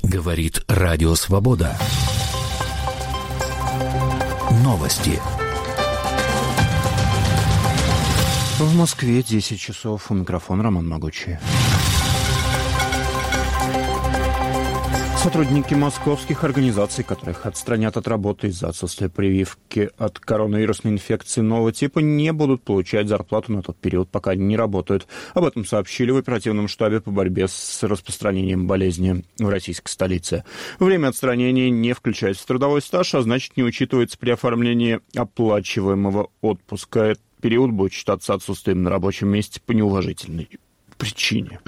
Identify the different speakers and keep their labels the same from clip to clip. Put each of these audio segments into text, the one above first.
Speaker 1: Говорит Радио Свобода. Новости.
Speaker 2: В Москве 10 часов. У микрофона Роман Могучий. Сотрудники московских организаций, которых отстранят от работы из-за отсутствия прививки от коронавирусной инфекции нового типа, не будут получать зарплату на тот период, пока они не работают. Об этом сообщили в оперативном штабе по борьбе с распространением болезни в российской столице. Время отстранения не включается в трудовой стаж, а значит, не учитывается при оформлении оплачиваемого отпуска. Этот период будет считаться отсутствием на рабочем месте по неуважительной причине.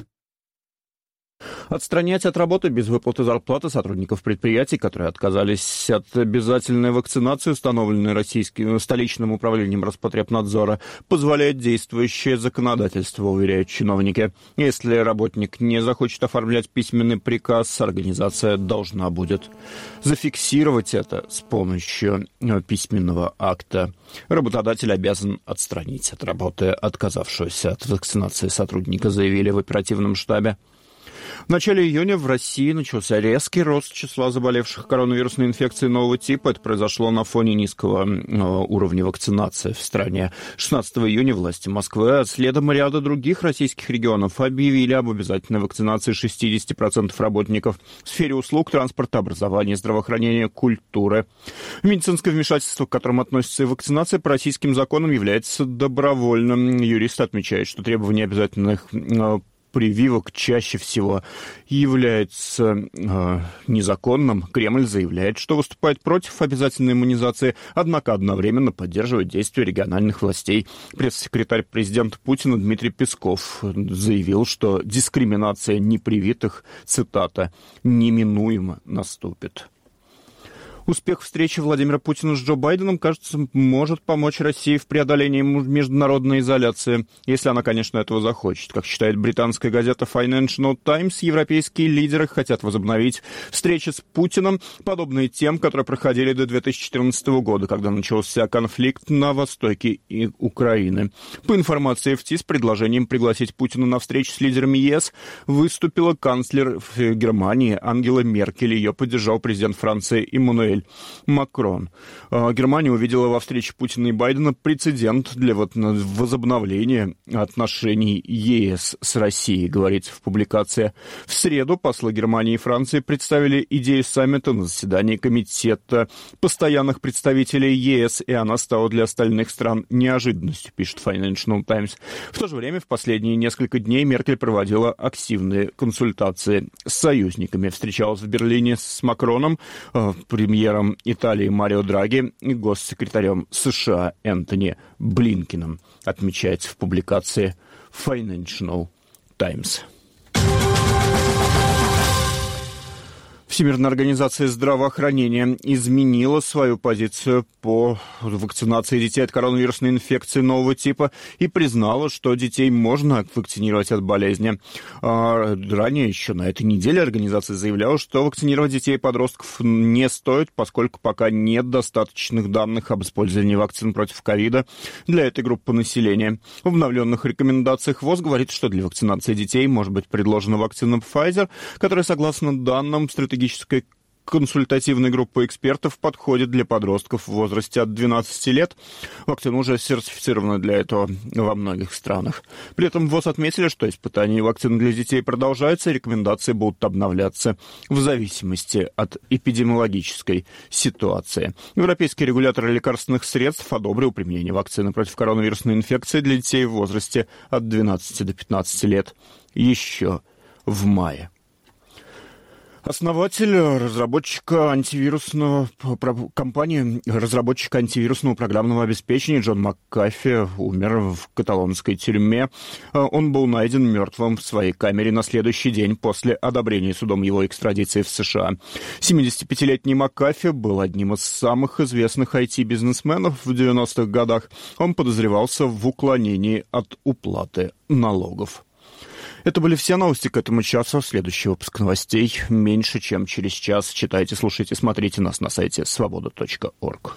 Speaker 2: Отстранять от работы без выплаты зарплаты сотрудников предприятий, которые отказались от обязательной вакцинации, установленной столичным управлением Роспотребнадзора, позволяет действующее законодательство, уверяют чиновники. Если работник не захочет оформлять письменный приказ, организация должна будет зафиксировать это с помощью письменного акта. Работодатель обязан отстранить от работы отказавшегося от вакцинации сотрудника, заявили в оперативном штабе. В начале июня в России начался резкий рост числа заболевших коронавирусной инфекцией нового типа. Это произошло на фоне низкого уровня вакцинации в стране. 16 июня власти Москвы, а следом ряда других российских регионов, объявили об обязательной вакцинации 60% работников в сфере услуг, транспорта, образования, здравоохранения, культуры. Медицинское вмешательство, к которому относится и вакцинация, по российским законам является добровольным. Юрист отмечает, что требование обязательных прививок чаще всего является незаконным. Кремль заявляет, что выступает против обязательной иммунизации, однако одновременно поддерживает действия региональных властей. Пресс-секретарь президента Путина Дмитрий Песков заявил, что дискриминация непривитых, цитата, «неминуемо наступит». Успех встречи Владимира Путина с Джо Байденом, кажется, может помочь России в преодолении международной изоляции, если она, конечно, этого захочет. Как считает британская газета Financial Times, европейские лидеры хотят возобновить встречи с Путиным, подобные тем, которые проходили до 2014 года, когда начался конфликт на востоке Украины. По информации FT, с предложением пригласить Путина на встречу с лидерами ЕС выступила канцлер Германии Ангела Меркель. Ее поддержал президент Франции Эммануэль Макрон. Германия увидела во встрече Путина и Байдена прецедент для возобновления отношений ЕС с Россией, говорится в публикации. В среду послы Германии и Франции представили идею саммита на заседании Комитета постоянных представителей ЕС, и она стала для остальных стран неожиданностью, пишет Financial Times. В то же время в последние несколько дней Меркель проводила активные консультации с союзниками. Встречалась в Берлине с Макроном, премьером Италии Марио Драги и госсекретарем США Энтони Блинкеном, отмечается в публикации Financial Times. Всемирная организация здравоохранения изменила свою позицию по вакцинации детей от коронавирусной инфекции нового типа и признала, что детей можно вакцинировать от болезни. Ранее, еще на этой неделе, организация заявляла, что вакцинировать детей и подростков не стоит, поскольку пока нет достаточных данных об использовании вакцин против ковида для этой группы населения. В обновленных рекомендациях ВОЗ говорит, что для вакцинации детей может быть предложена вакцина Pfizer, которая, согласно данным стратегической консультативной группы экспертов, подходит для подростков в возрасте от 12 лет. Вакцина уже сертифицирована для этого во многих странах. При этом ВОЗ отметили, что испытания вакцин для детей продолжаются, и рекомендации будут обновляться в зависимости от эпидемиологической ситуации. Европейский регулятор лекарственных средств одобрил применение вакцины против коронавирусной инфекции для детей в возрасте от 12 до 15 лет еще в мае. Основатель компании разработчика антивирусного программного обеспечения Джон Макафи умер в каталонской тюрьме. Он был найден мертвым в своей камере на следующий день после одобрения судом его экстрадиции в США. 75-летний Макафи был одним из самых известных IT-бизнесменов в 90-х годах. Он подозревался в уклонении от уплаты налогов. Это были все новости к этому часу. Следующий выпуск новостей меньше, чем через час. Читайте, слушайте, смотрите нас на сайте svoboda.org.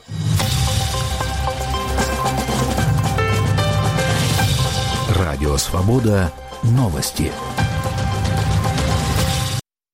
Speaker 1: Радио «Свобода». Новости.